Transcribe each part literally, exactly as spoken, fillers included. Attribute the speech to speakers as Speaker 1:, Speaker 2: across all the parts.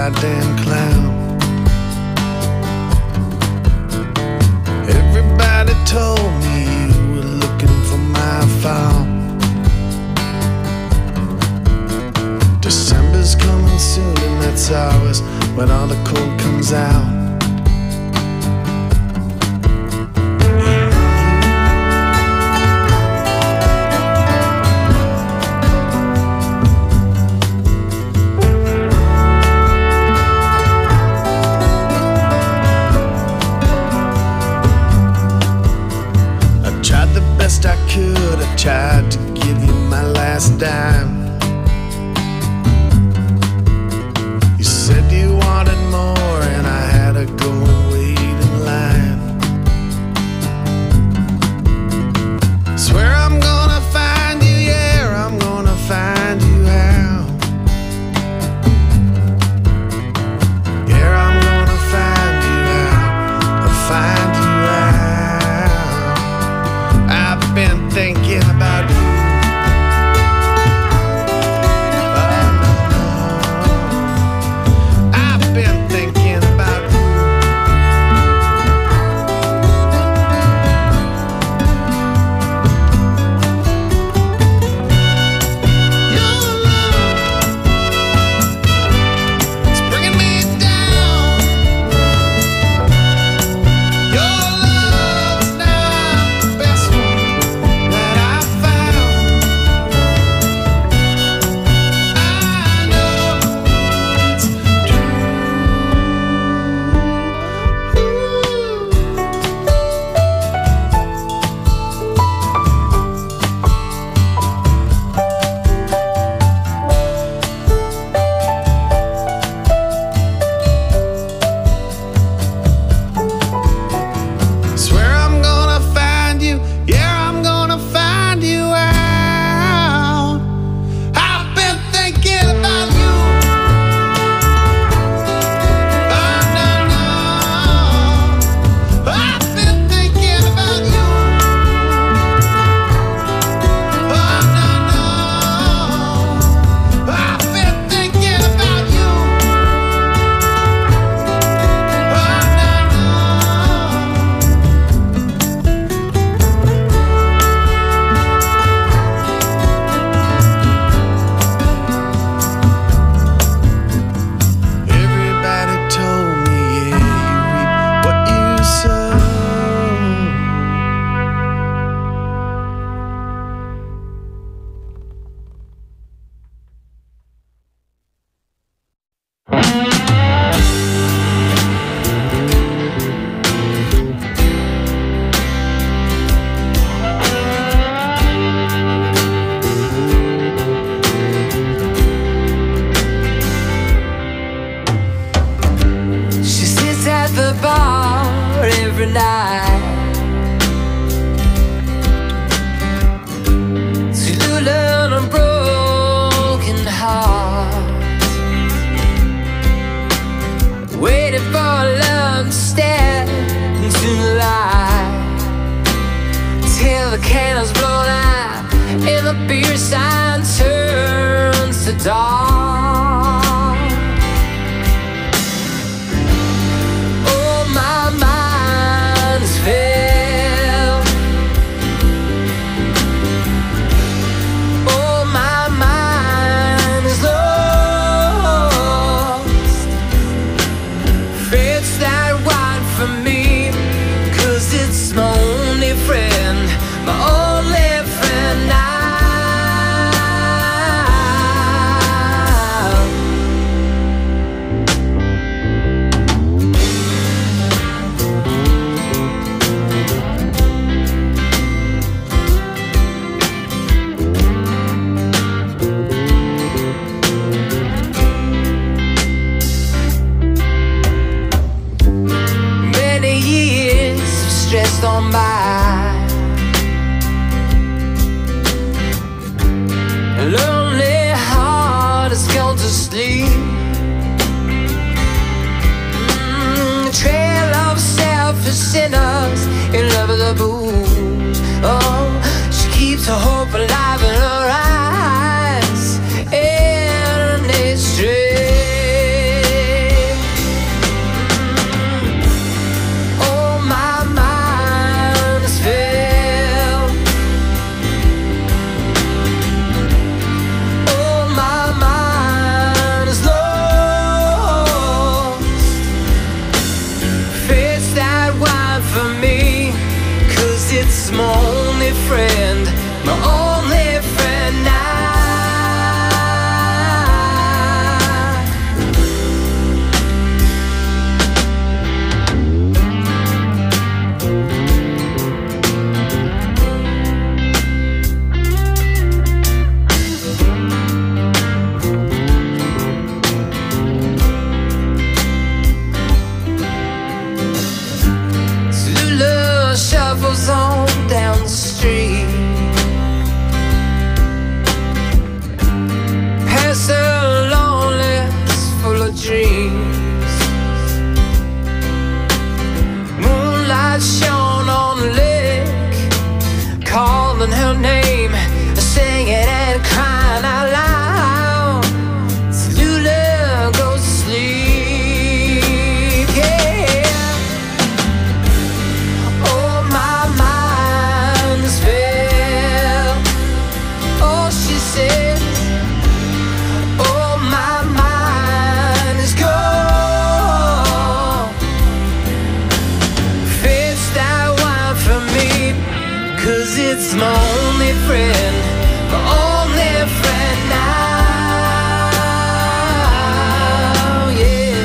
Speaker 1: goddamn clown. Everybody told me you were looking for my phone. December's coming soon, and that's always when all the cold comes out. I could, I tried to give you my last dime. You said you wanted more, and I had to go and wait in line. Swear I'm gonna find you, yeah, I'm gonna find you out. Yeah, I'm gonna find you out, I'll find you out. I've been thinking about you. Oh, no, no. I've been thinking about you. Your love is bringing me down. Your love's not the best one that I found. I know it's true. Swear I'm gonna find you, yeah, I'm gonna find you out. I've been thinking about you. Oh, no, no. I've been thinking about you. Oh, no, no. I've been thinking about you. Oh, no, no. Everybody told me, yeah, you reap what you sow.
Speaker 2: She sits at the bar every night to learn a broken heart, waiting for love to step into the light till the candles blow out and the beer sign turns to dark. Oh, my mind is filled. Oh, my mind is lost. Fetch that wine for me, 'cause it's my only friend, my only friend now. Many years stressed on by, a lonely heart has gone to sleep. Mm, a trail of selfish sinners in love with the booze. Oh, she keeps her hope alive in her eyes, and it's strange. it's my only friend, my only friend now, yeah.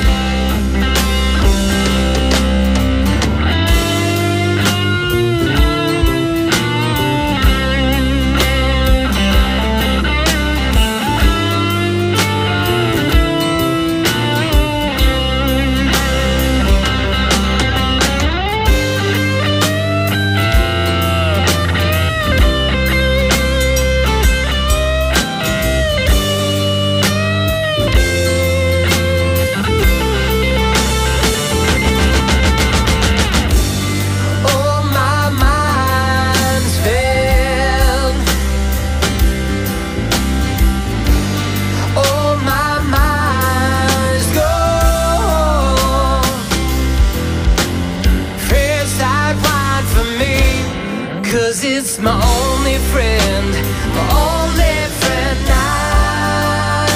Speaker 2: Cause it's my only friend, my only friend now,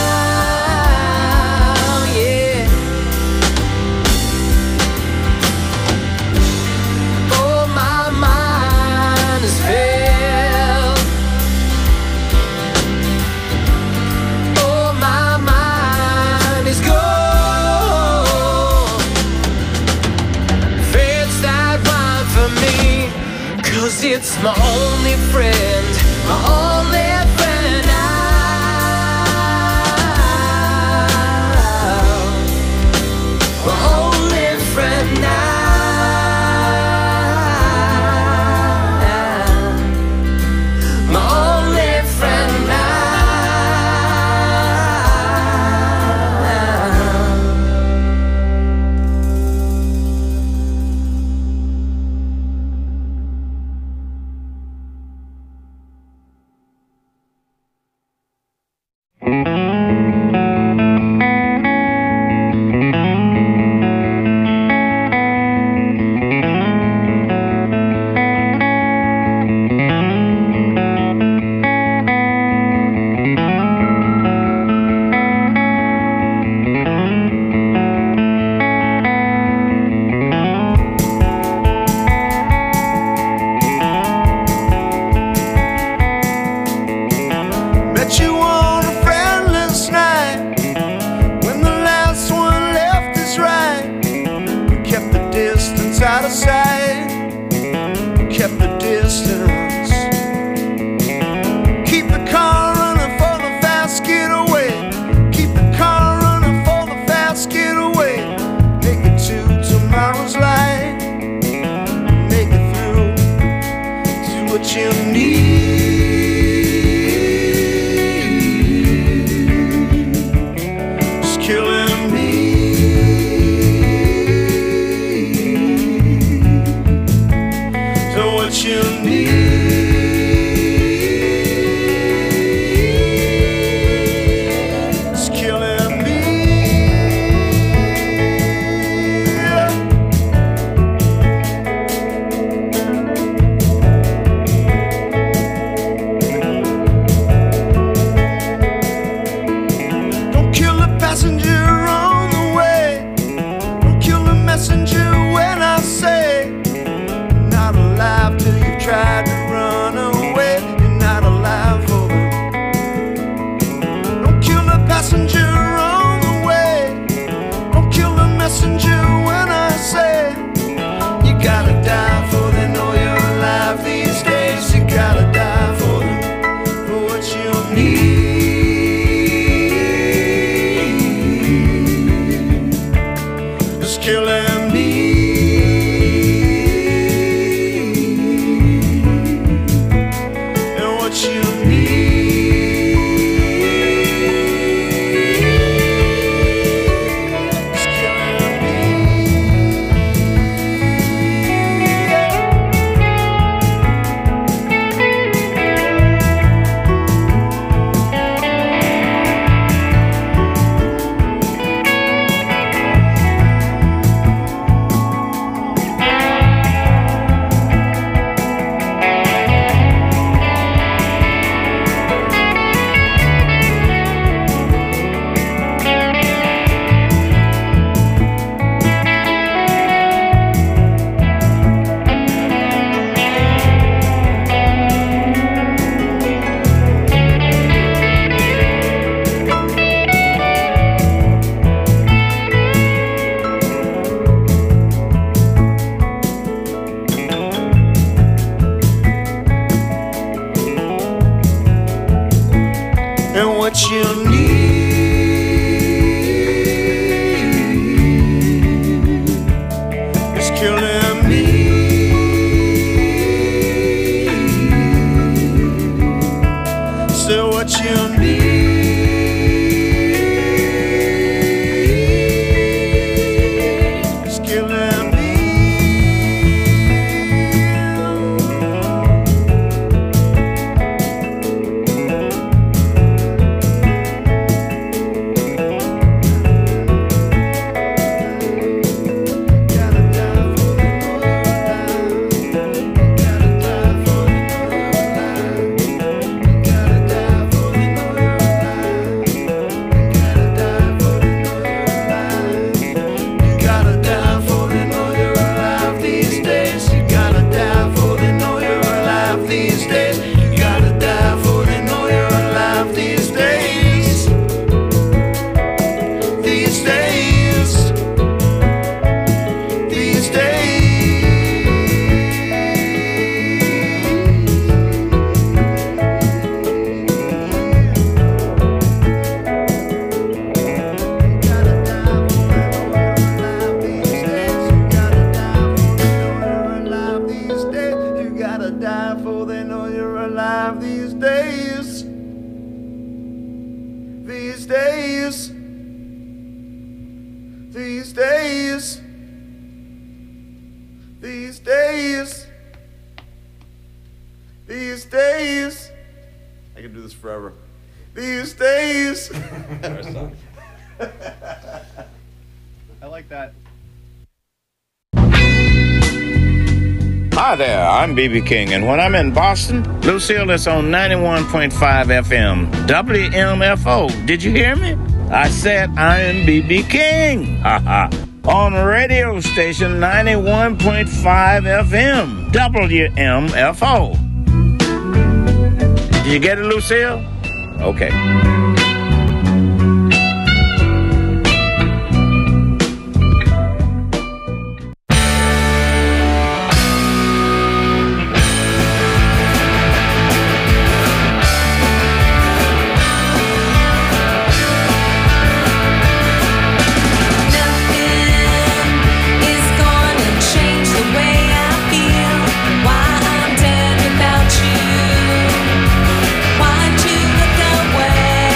Speaker 2: yeah. Oh, my mind has failed. Oh, my mind is gone. Fate's that one for me. Cause it's my only friend, my only friend now, my only friend now, my only friend now.
Speaker 1: Out of sight, kept the distance. Keep the car running for the fast getaway. Keep the car running for the fast getaway. Make it to tomorrow's light. Make it through to what you need. It's killing me. What you need is killing me. what you need is killing me. Say what you need is killing me. These days, these days, these days, these days, these days. I can do this forever. These days.
Speaker 3: I like that.
Speaker 4: Hi there, I'm B B King, and when I'm in Boston, Lucille is on ninety-one point five F M, W M F O. Did you hear me? I said I am B B King. Haha. On radio station ninety-one point five F M, W M F O. Did you get it, Lucille? Okay.
Speaker 2: Why'd you look away?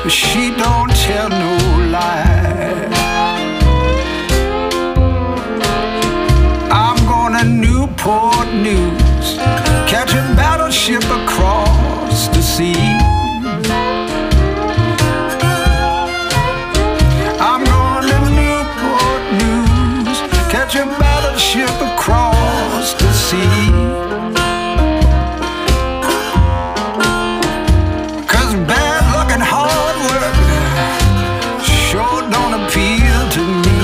Speaker 5: she don't tell no lie. I'm going to Newport News, catch a battleship across the sea. I'm going to Newport News, catch a battleship across the sea. Cause bad luck and hard work sure don't appeal to me.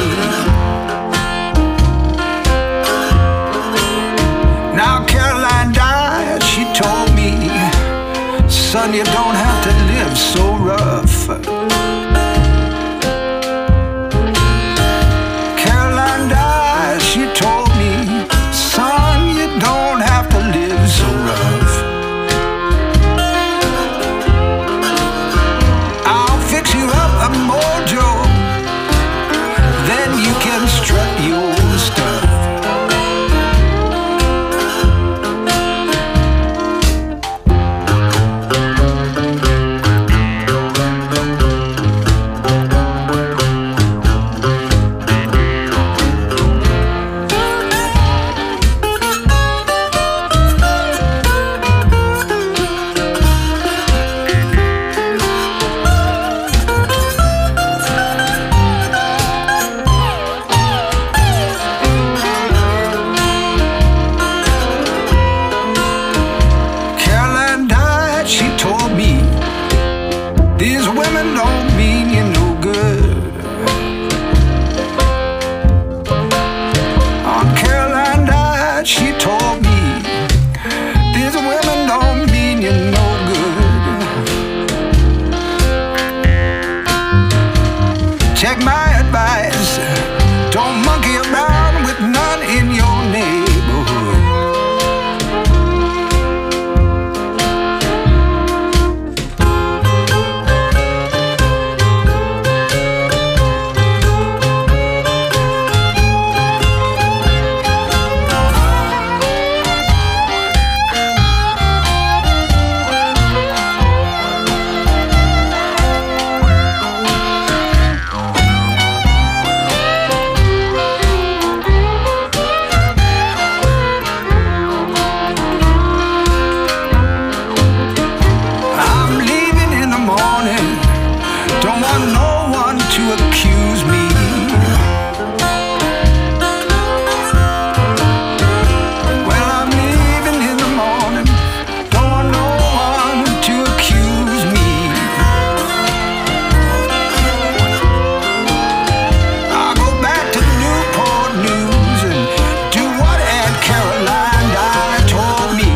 Speaker 5: Now Caroline died, she told me, son, you don't have to live so rough. Caroline died, she told me, son, you don't have to live so rough. I'll fix you up a mojo, then you can strut your stuff. Caroline died, she told me, these women don't mean you no good. Oh, Caroline died, she told me, these women don't mean you no good. Take my advice, don't monkey around with none in your neighborhood. I'm leaving in the morning, don't want no one to accuse me. Well, I'm leaving in the morning, don't want no one to accuse me. I'll go back to Newport News and do what Aunt Caroline died told me.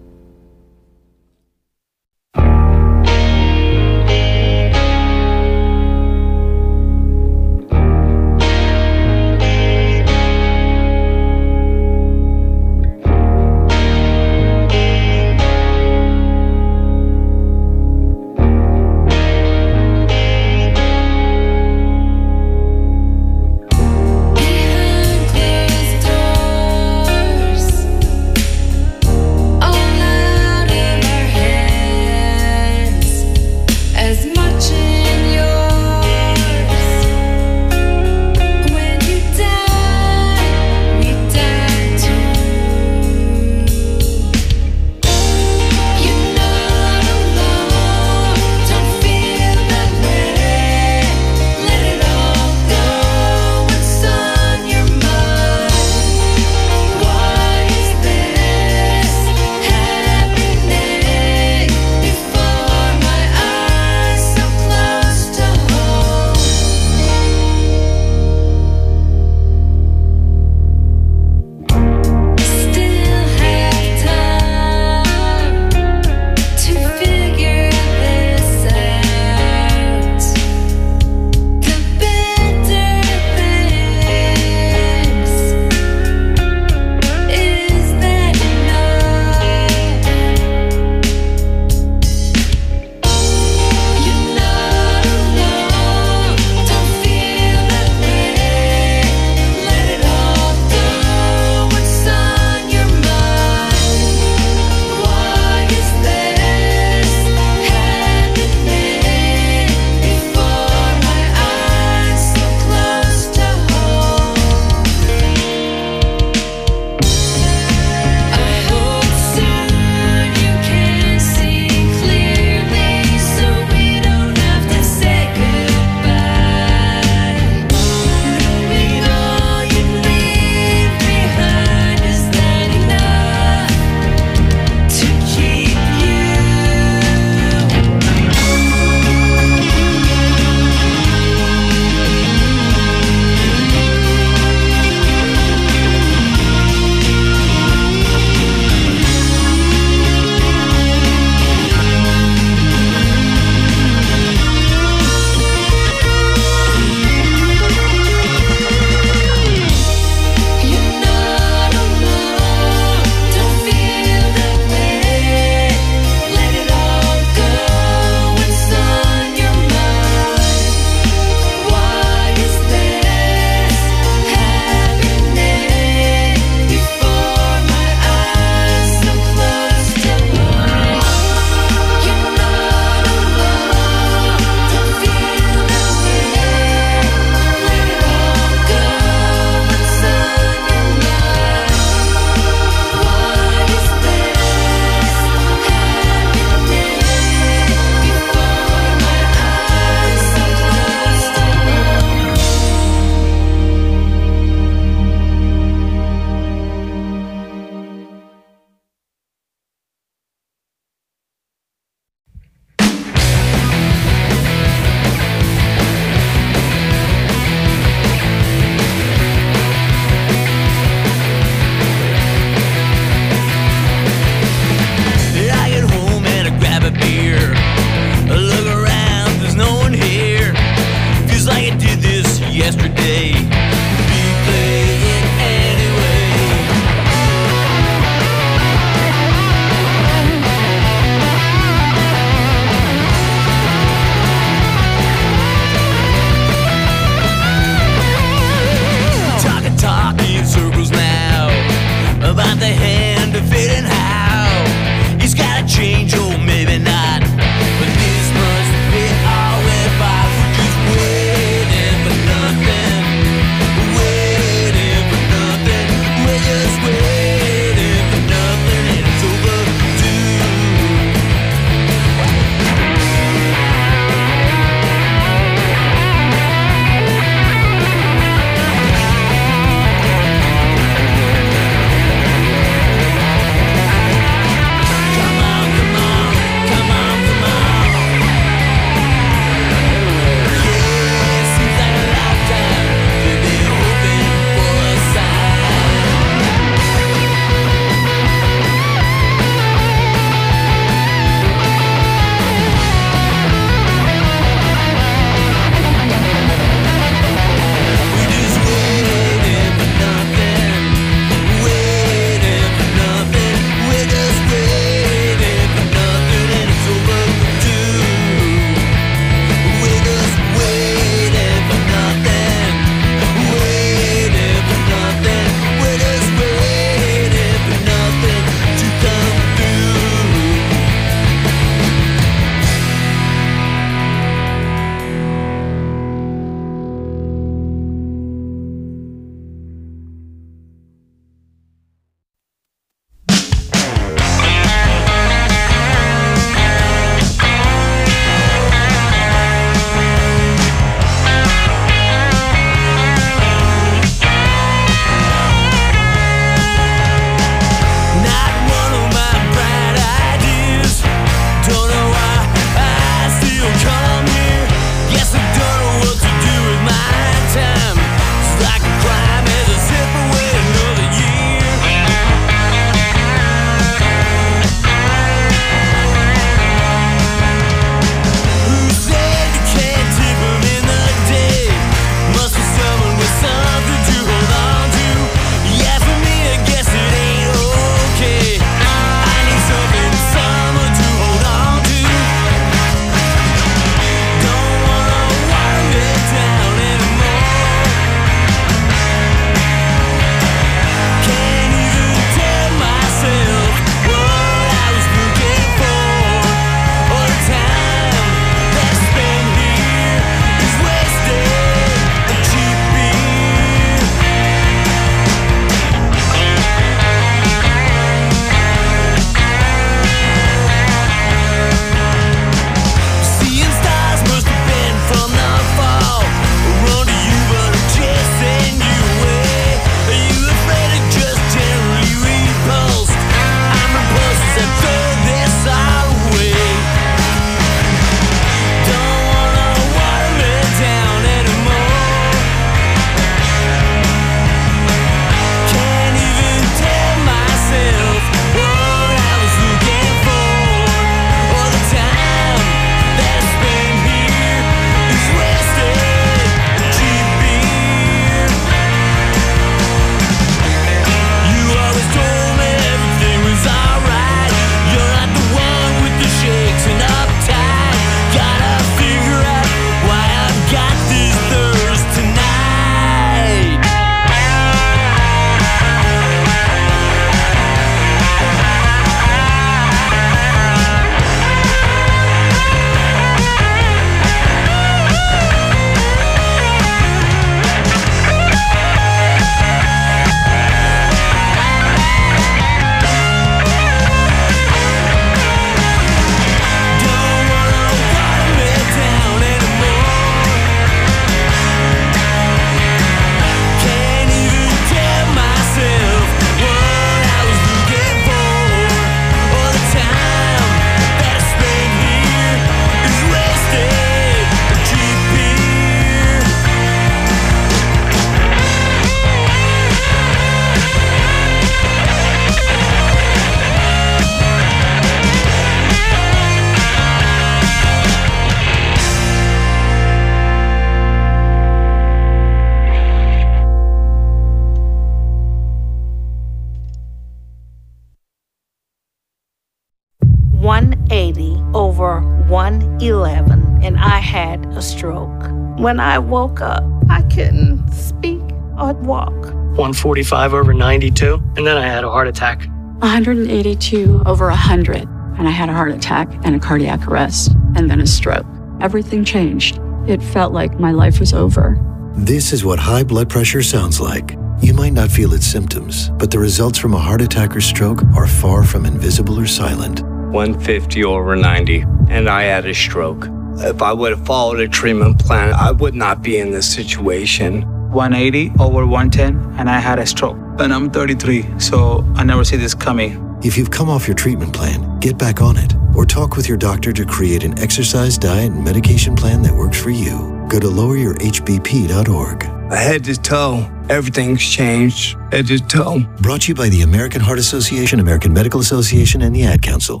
Speaker 6: eleven, and I had a stroke. When I woke up, I couldn't speak or walk.
Speaker 7: one forty-five over ninety-two, and then I had a heart attack.
Speaker 8: one eighty-two over one hundred, and I had a heart attack and a cardiac arrest, and then a stroke. Everything changed. It felt like my life was over.
Speaker 9: This is what high blood pressure sounds like. You might not feel its symptoms, but the results from a heart attack or stroke are far from invisible or silent.
Speaker 10: one fifty over ninety, and I had a stroke. If I would have followed a treatment plan, I would not be in this situation.
Speaker 11: one eighty over one ten, and I had a stroke. And I'm thirty-three, so I never see this coming.
Speaker 9: If you've come off your treatment plan, get back on it, or talk with your doctor to create an exercise, diet, and medication plan that works for you. Go to lower your h b p dot org.
Speaker 10: Head to toe, everything's changed. Head to toe.
Speaker 9: Brought to you by the American Heart Association, American Medical Association, and the Ad Council.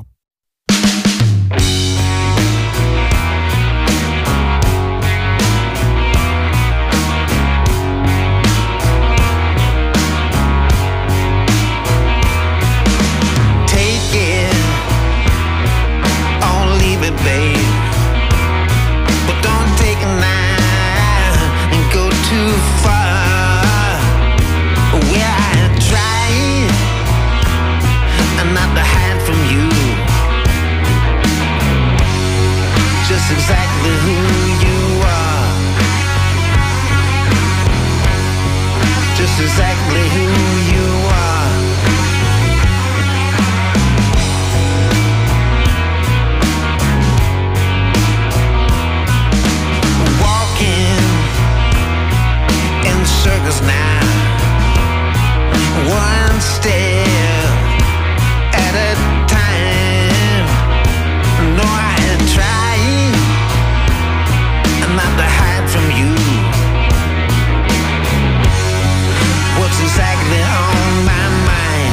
Speaker 2: Exactly who you are. Just exactly who you are. Walking in the circus now, one step at a time. No, I had tried not to hide from you. What's exactly on my mind?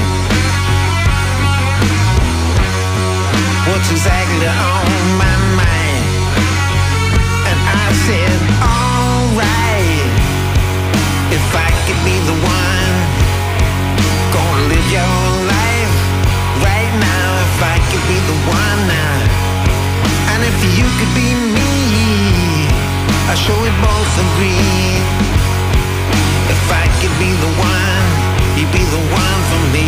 Speaker 2: What's exactly on my mind? And I said, alright, if I could be the one, gonna live your life right now. If I could be the one now, and if you could be me, I'm sure we both agree. If I could be the one, you'd be the one for me.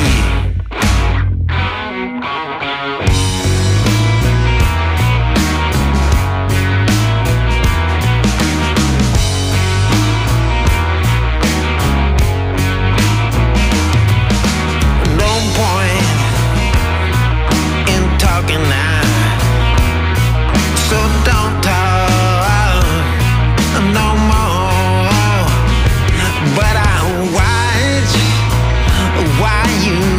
Speaker 2: No point in talking now, so don't talk no more. But I watch why you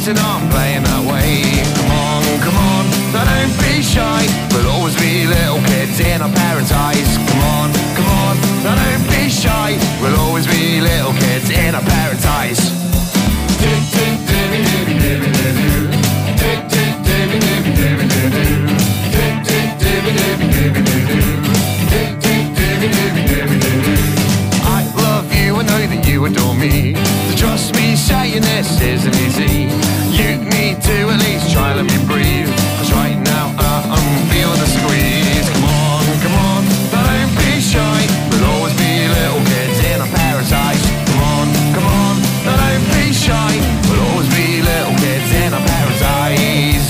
Speaker 12: better not playing that way. Come on, come on, don't be shy. We'll always be little kids in our parents' eyes. Come on, come on, don't be shy. We'll always be little kids in our parents' eyes. I love you, I know that you adore me. So trust me, saying this isn't easy. You need to at least try, let me breathe. Cause right now I um, feel the squeeze. Come on, come on, don't be shy. We'll always be little kids in our parents' eyes. Come on, come on, don't be shy. We'll always be little kids in our parents' eyes.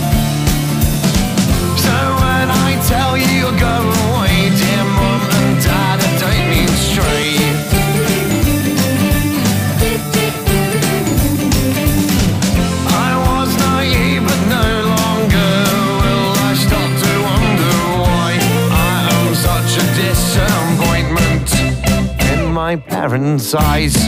Speaker 12: So when I tell you you're going away, dear mum and dad, I don't mean straight. I was naive but no longer will I stop to wonder why I am such a disappointment in my parents' eyes.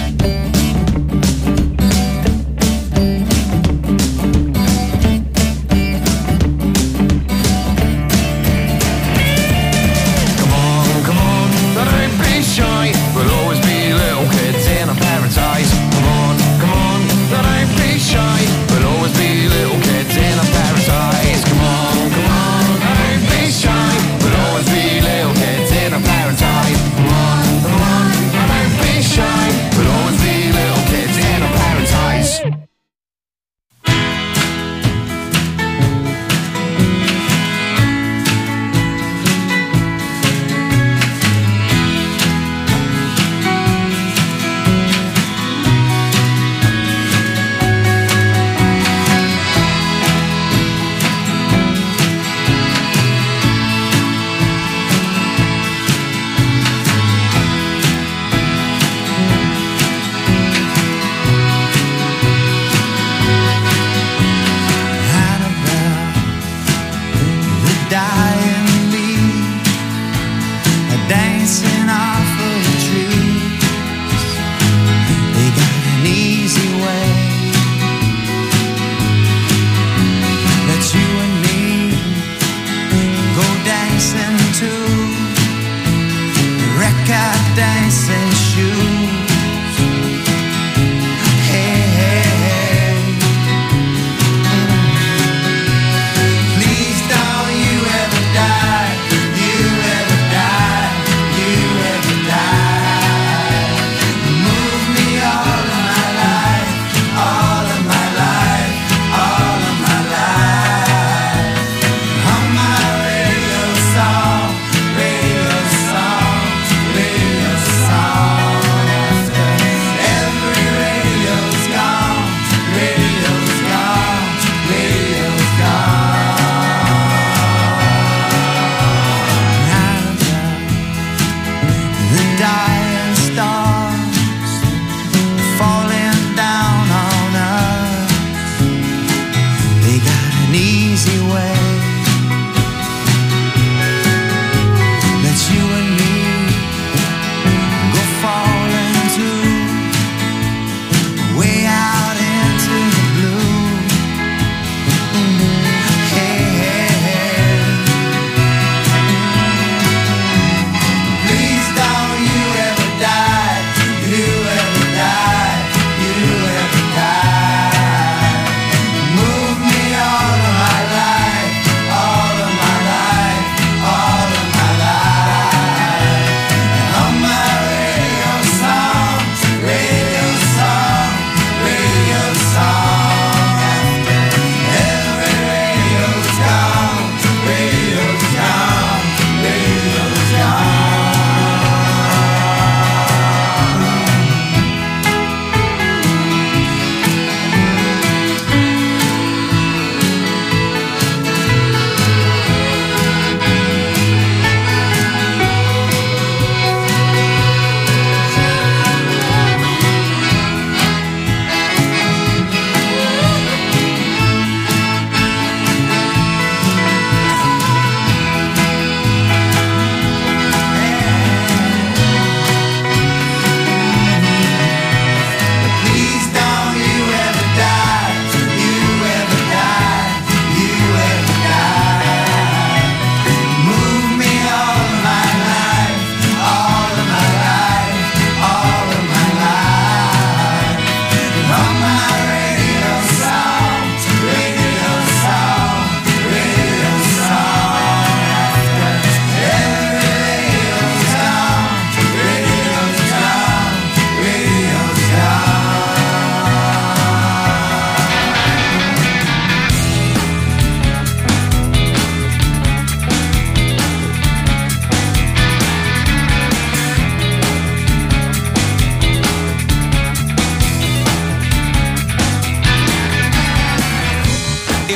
Speaker 12: We'll always be little kids in our parents' eyes. Come on, come on, don't be shy. We'll always be little kids in our parents' eyes. Come on, come on, don't be shy. We'll always be little kids in our parents' eyes. Come on, come on, don't be shy. We'll always be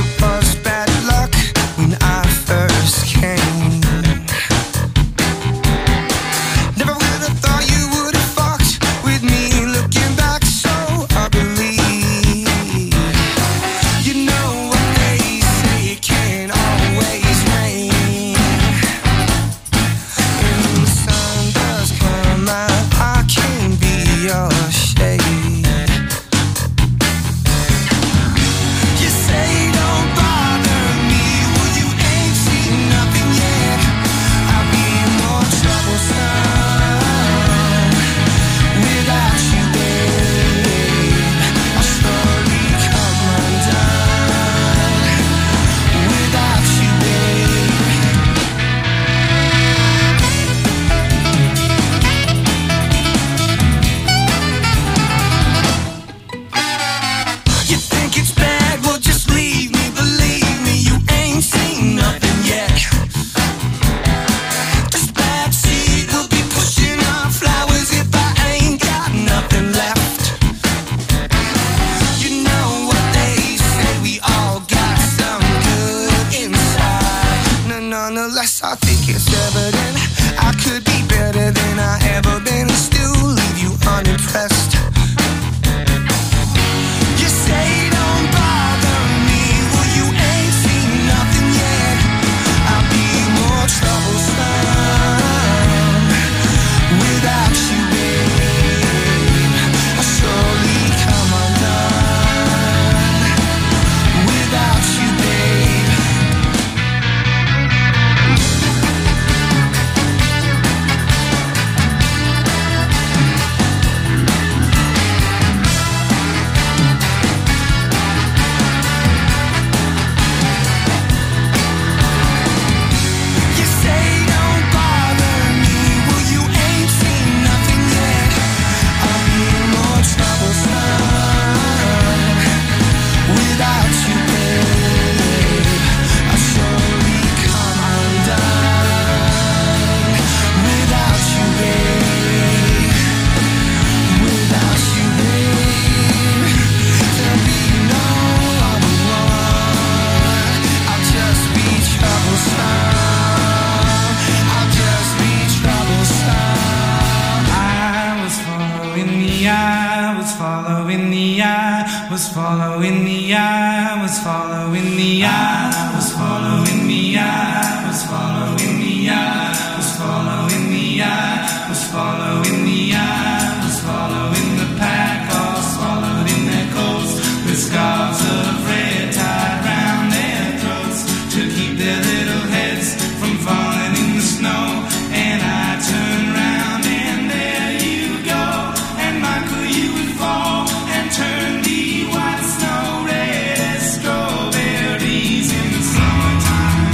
Speaker 5: it was bad luck when I first came. Never would have thought you would have fucked with me, looking back so ugly. You know what they say, it can't always rain. And when the sun does come out, I can be your shade. You say don't bother me, well you ain't seen nothing yet. I'll be more troublesome without you, babe. I'll slowly come undone without you, babe. You think it's bad? Well, just leave me. Believe me, you ain't seen nothing yet. This bad seed will be pushing out flowers if I ain't got nothing left. You know what they say, we all got some good inside. No, nonetheless, I think it's evident I could be better than I ever been and still leave you unimpressed. You say don't bother me, well you ain't seen nothing yet. I'll be more troublesome without you, babe. I'll slowly come undone without you, babe. You say don't bother me, well you ain't seen nothing yet. I'll be more troublesome without you, babe. I'll slowly come undone without you, babe. Without you, babe, there'll be no other one. I'll just be troublesome. I'll just be troublesome.
Speaker 13: I was following the eye, was following the eye, was following the eye, was following the eye, was following the eye, was following the eye, was following the eye, was following the eye, was following the pack, all swallowed in their coats, with scarves of red tied round their throats to keep their little heads from falling in the snow. And I turned round and there you go, and Michael, you would fall and turn the white snow red as strawberries in the summertime.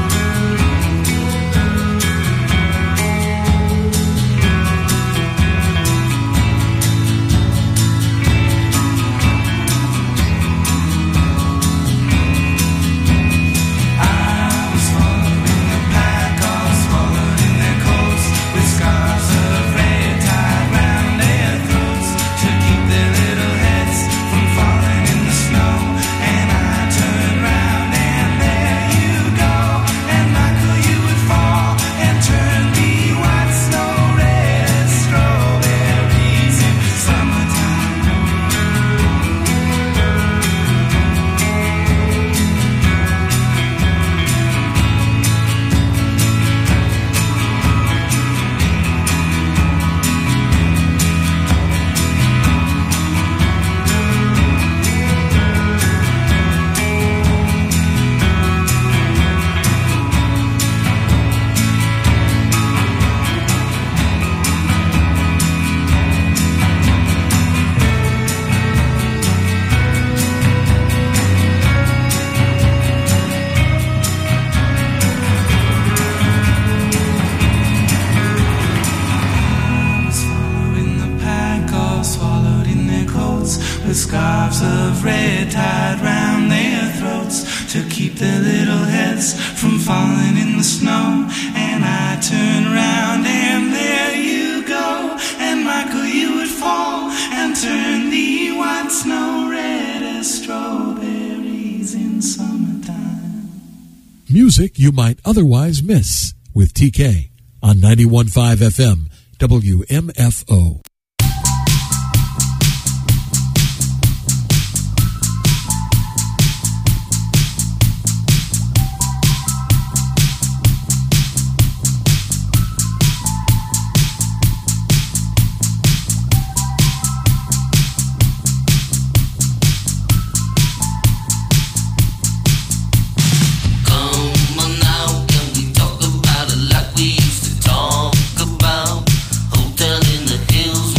Speaker 13: with scarves of red tied round their throats to keep their little heads from falling in the snow. And I turn round and there you go, and Michael, you would fall and turn the white snow red as strawberries in summer.
Speaker 14: Music you might otherwise miss with T K on ninety-one point five F M W M F O.
Speaker 15: Hotel in the hills.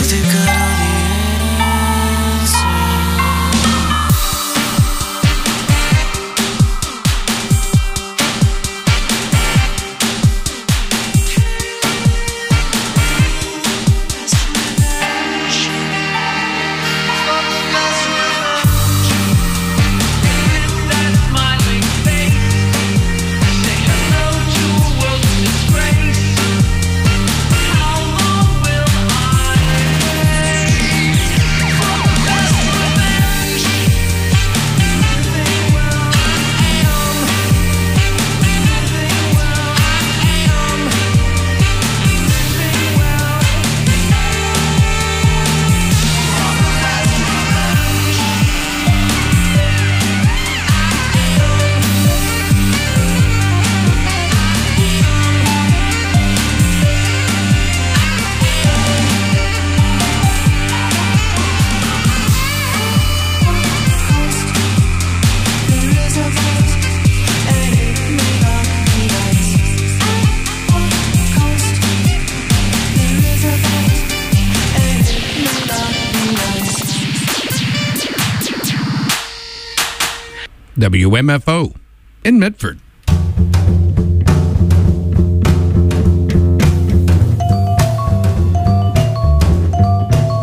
Speaker 13: they got all the answers.
Speaker 15: W M F O in Medford.